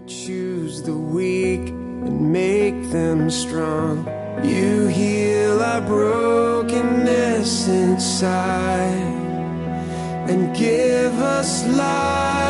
choose the weak and make them strong. You heal our brokenness inside and give us life.